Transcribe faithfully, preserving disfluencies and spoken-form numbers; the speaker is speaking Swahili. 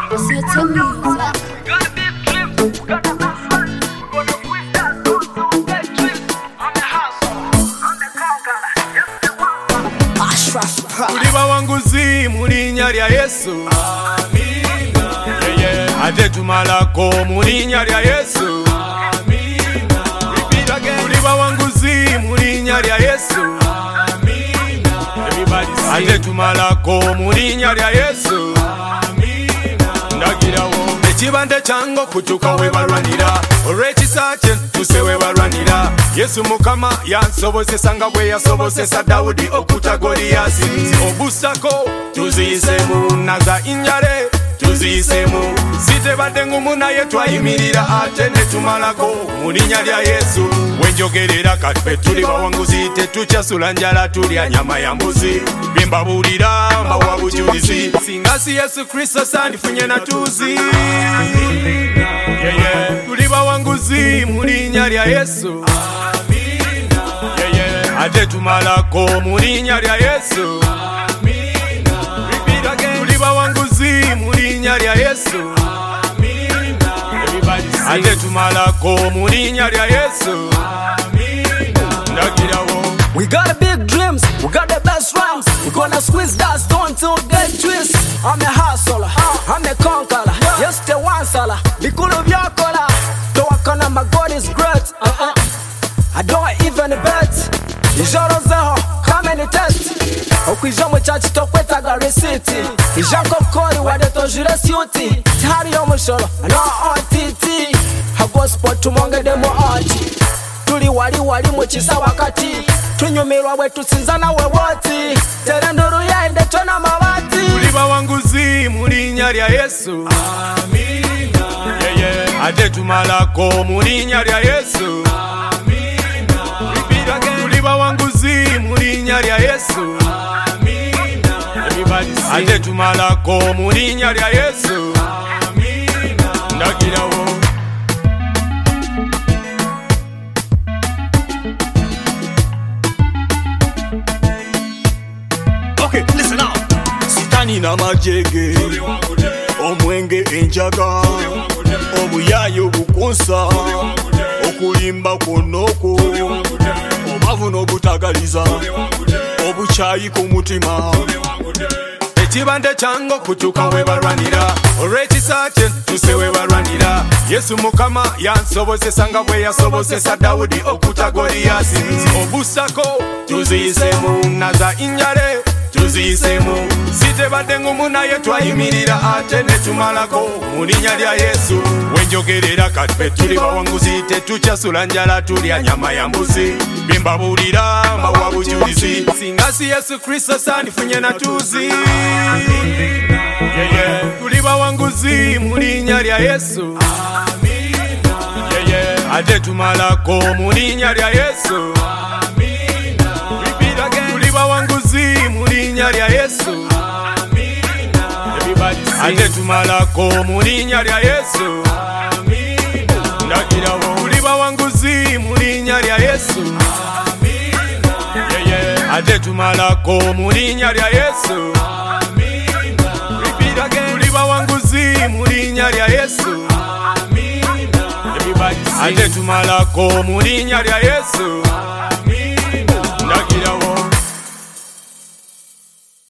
Kuliba wanguzi mulinya lya Yesu. Amina. Yeah, yeah. Ate tumalako mulinya lya Yesu. Amina. Repeat again. Kuliba wanguzi mulinya lya Yesu. Amina. Everybody say. Ate tumalako mulinya lya Yesu. Amina. Ndagirawo ekibande kyango kutuka we balwanira olw'ekisaakye tuse we balwanira Yesu Mukama yansobozesa nga bwe yasobozesa Dawudi okuta Goliyasi obusako tuziyisemu naza injale tuziyisemu sitebadde ngumu naye twayimirira ate ne tumalako mu linnya lya Yesu wenjogerera kati ffe tuli bawanguzi tetukyasula njala tulya nyama ya mbuzi bye mbabuulira mbawa bujulizi singa si Yesu Kristo sandifunye natuuzi yeah, yeah. Tuli bawanguzi mu linnya lya Yesu. Amina. Yeah, yeah. Ate tumalako mu linnya lya Yesu. Amina. Repeat again. Tuli bawanguzi mu linnya lya Yesu. Amina. Everybody say. Ate tumalako mu linnya lya Yesu. Amina. Ndagirawo. We got big dreams, we got the best rhymes. We gonna squeeze that stone till get twist. I'm a hustler, I'm a conqueror. Yes, the one seller, bikulu byakola. Though I can, my God is great. Uh-uh. I don't even bet. Ijoro zeho, come and test. Okwijo mu church tokwetaga receipt. Ijanko kori wade tojure siuti. Tari yo mushoro, no O T T. Ha gospel tumonge demo archi. Tuli wali wali mu kisa wakati. Tunyumirwa bwe tusinzana we woti. Tere nduru yaende tona mabati. Tuli bawanguzi mu linnya lya Yesu. Amina. Yeah, yeah. Ate tumalako mu linnya lya Yesu. Amina. Repeat again. Tuli bawanguzi mu linnya lya Yesu. Amina. Everybody say. Ate tumalako mu linnya lya Yesu. Amina. Ndagirawo. Okay, listen now. Sitani na majege, omwenge enjaga, obuyayo bukunsa, okulimba kwonoko, obavu n'obutagaliza, obuchayi ku mutima. Ekibande kyango kutuka we balwanira olw'ekisaakye tuse we balwanira Yesu Mukama yansobozesa nga bwe yasobozesa Dawudi okuta Goliyasi obusako tuziyisemu naza injale tuziyisemu sitebadde ngumu naye twayimirira ate ne tumalako mu linnya lya Yesu wenjogerera kati ffe tuli bawanguzi tetukyasula njala tulya nyama ya mbuzi bye mbabuulira mbawa bujulizi singa si Yesu Kristo sandifunye natuuzi yeah, yeah. Tuli bawanguzi mu linnya lya Yesu. Amina. Yeah, yeah. Ate tumalako mu linnya lya Yesu. Amina. Repeat again. Tuli bawanguzi mu linnya lya Yesu. Amina. Everybody say. Ate tumalako mu linnya lya Yesu. Amina. Ndagirawo. Tuli bawanguzi mu linnya lya Yesu. Amina. Yeah, yeah. Ate tumalako mu linnya lya Yesu. Amina. Repeat again. Tuli bawanguzi mu linnya lya Yesu. Amina. Everybody say. Ate tumalako mu linnya lya Yesu.